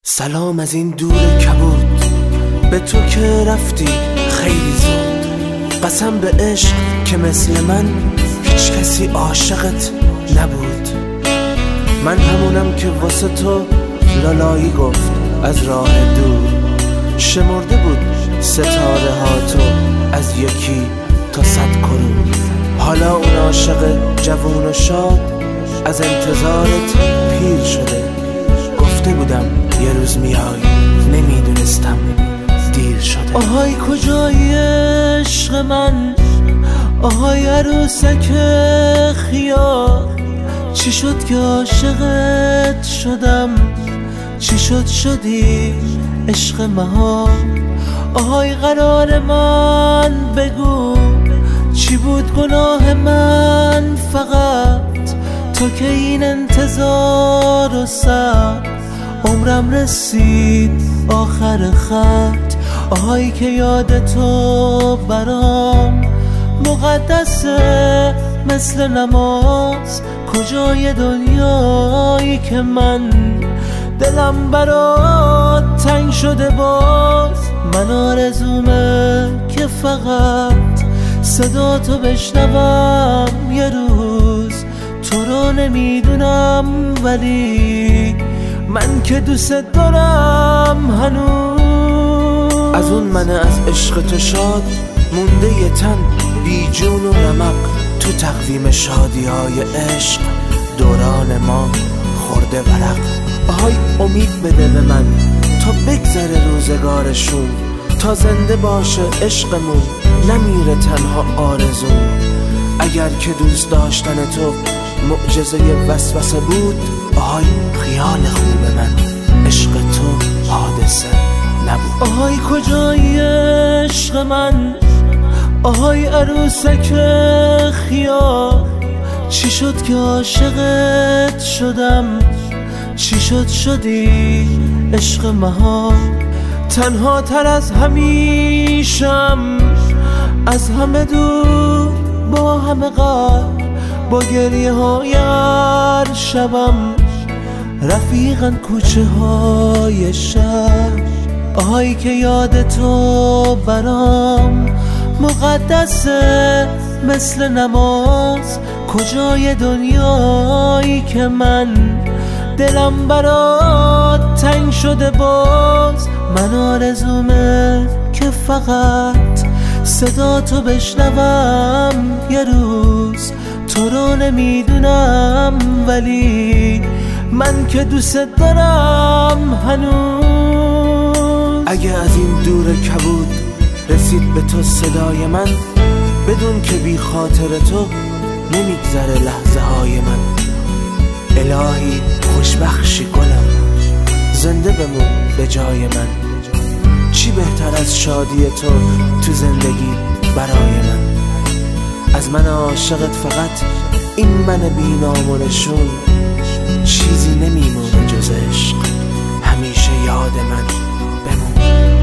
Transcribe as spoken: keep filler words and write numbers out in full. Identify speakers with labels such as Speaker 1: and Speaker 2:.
Speaker 1: سلام از این دور کبود، به تو که رفتی خیلی زود. قسم به عشق که مثل من هیچ کسی عاشقت نبود. من همونم که واسه تو لالایی گفت از راه دور. شمرده بود ستاره ها تو از یکی تا صد کرور. حالا اون عاشق جوون و شاد از انتظارت پیر شده. گفته بودم یه روز میای، نمیدونستم دیر شده.
Speaker 2: آهای کجای عشق من، آهای عروسک خیار. چی شد که عاشقت شدم، چی شد شدی عشق مها. آهای قرار من بگو، چی بود گناه من فقط. تو که این انتظار و صبر عمرم رسید آخر خط. آهای که یاد تو برام مقدسه مثل نماز. کجای دنیایی که من دلم برات تنگ شده باز. من آرزومه که فقط صدا تو بشنوم یه روز. تو رو نمیدونم ولی من که دوست دارم هنوز.
Speaker 1: از اون من از عشق تو شاد مونده یه تن بی جون و رمق. تو تقویم شادی های عشق دوران ما خورده ورق. آهای امید بده به من تا بگذره روزگارشون، تا زنده باشه عشقمون نمیره تنها آرزو. اگر که دوست داشتن تو معجزه وسوسه بود، آهای خیال خوب من عشق تو حادثه نبود.
Speaker 2: آهای کجای عشق من، آهای عروسک خیار. چی شد که عاشقت شدم، چی شد شدی عشق مها. تنها تر از همیشم، از همه دور با همه غر. با گریه های هر شبم رفیقن کوچه های شهر. آهایی که یاد تو برام مقدسه مثل نماز. کجای دنیایی که من دلم برات تنگ شده باز. من آرزومه که فقط صدا تو بشنوم یه روز. تو رو نمیدونم ولی من که دوست دارم هنوز.
Speaker 1: اگه از این دور کبود رسید به تو صدای من، بدون که بی خاطر تو نمیگذره لحظه های من. الهی خوشبخشی گلم، زنده بمون به جای من. چی بهتر از شادی تو تو زندگی برای من. از من عاشقت فقط این من بی نام و نشون. چیزی نمیمونه جز عشق، همیشه یاد من بمون.